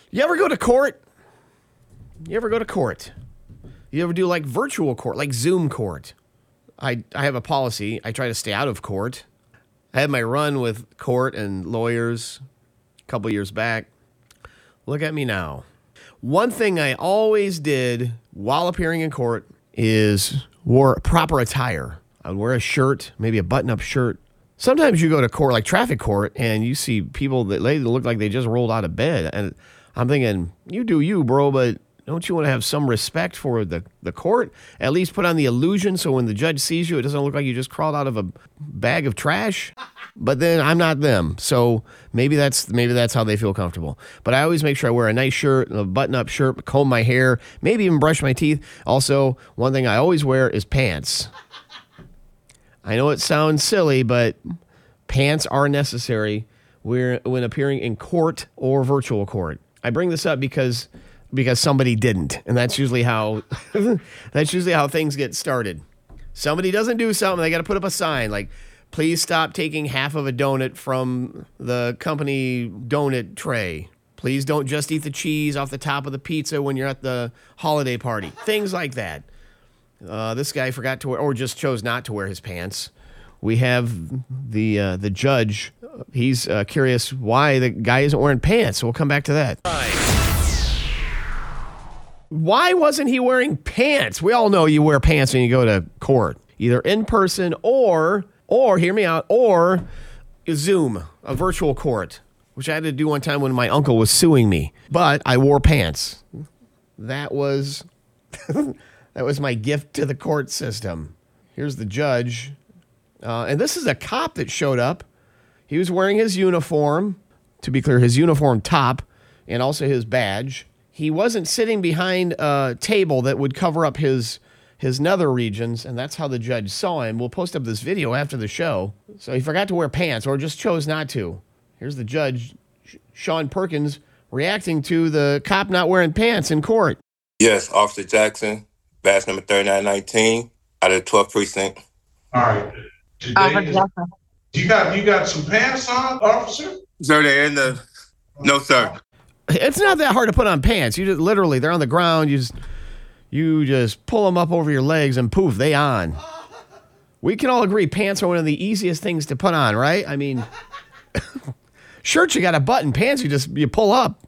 You ever go to court? You ever go to court? You ever do like virtual court, like Zoom court? I have a policy. I try to stay out of court. I had my run with court and lawyers a couple years back. Look at me now. One thing I always did while appearing in court is wore proper attire. I would wear a shirt, maybe a button-up shirt. Sometimes you go to court, like traffic court, and you see people that look like they just rolled out of bed. And I'm thinking, you do you, bro, but don't you want to have some respect for the court? At least put on the illusion so when the judge sees you, it doesn't look like you just crawled out of a bag of trash. But then I'm not them, so maybe that's how they feel comfortable. But I always make sure I wear a nice shirt, a button-up shirt, comb my hair, maybe even brush my teeth. Also, one thing I always wear is pants. I know it sounds silly, but pants are necessary when appearing in court or virtual court. I bring this up because somebody didn't, and that's usually how things get started. Somebody doesn't do something, they got to put up a sign like, please stop taking half of a donut from the company donut tray. Please don't just eat the cheese off the top of the pizza when you're at the holiday party. Things like that. This guy forgot to wear, or just chose not to wear his pants. We have the judge. He's curious why the guy isn't wearing pants. So we'll come back to that. Why wasn't he wearing pants? We all know you wear pants when you go to court, either in person or hear me out, or Zoom, a virtual court, which I had to do one time when my uncle was suing me. But I wore pants. That was my gift to the court system. Here's the judge. And this is a cop that showed up. He was wearing his uniform, to be clear, his uniform top, and also his badge. He wasn't sitting behind a table that would cover up his nether regions, and that's how the judge saw him. We'll post up this video after the show. So he forgot to wear pants, or just chose not to. Here's the judge, Sean Perkins, reacting to the cop not wearing pants in court. Yes, Officer Jackson, badge number 3919, out of the 12th precinct. All right. Today you got some pants on, officer? Sir, they're in the... No, sir. It's not that hard to put on pants. You just literally, they're on the ground. You just pull them up over your legs and poof, they on. We can all agree pants are one of the easiest things to put on, right? I mean, shirts, you got a button. Pants, you pull up.